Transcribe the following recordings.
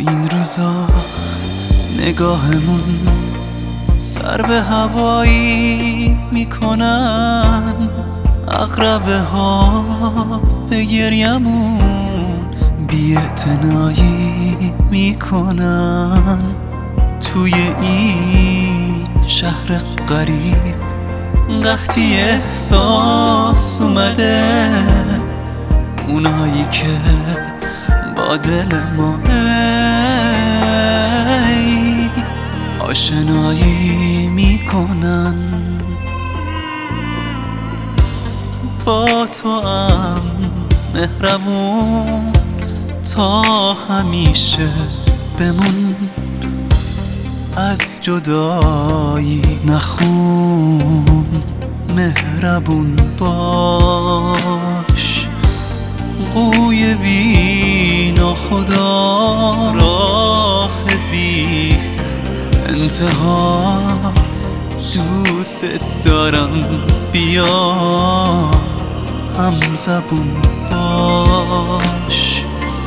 این روزا نگاهمون سر به هوایی میکنن، عقربه ها به گریمون بی‌اعتنایی میکنن. توی این شهر غریب قحطی احساس اومده، اونایی که با دل ما آشنایی میکنن. با تو هم مهربون تا همیشه بمون، از جدایی نخون، مهربون باش. قوی بی ناخدا، راه بی انتها، دوست دارم بیا هم زبون باش.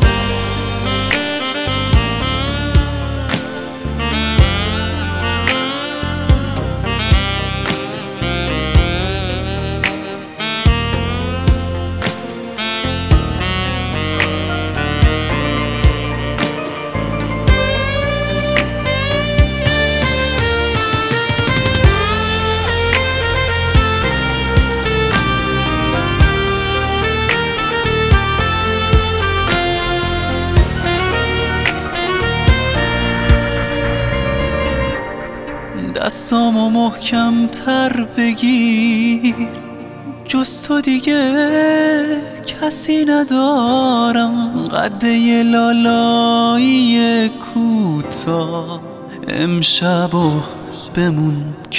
دستامو محکم تر بگیر، جز تو دیگه کسی ندارم. قده لالایی کوتاه امشب و بمون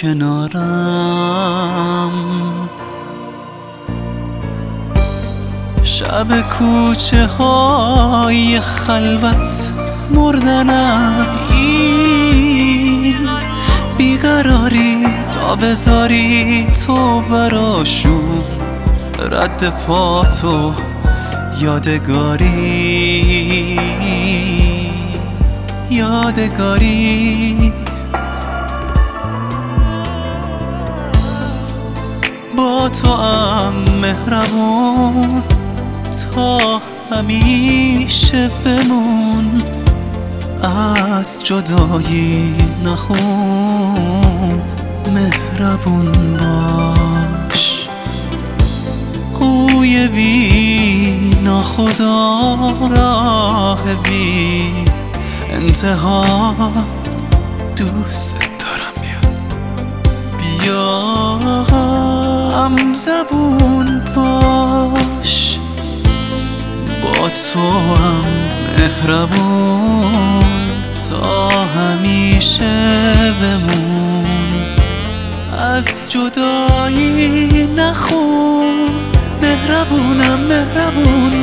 کنارم. شب کوچه های خلوت مردن است، بیقراری تا بذاری تو براشون رد پاتو یادگاری. با تو هم مهربون تا همیشه بمون، از جدایی نخون، مهربون باش. قوی بی ناخدا، راه بی انتها، دوست دارم بیا هم زبون باش. با تو هم مهربون تا همیشه بمون، از جدایی نخون، مهربونم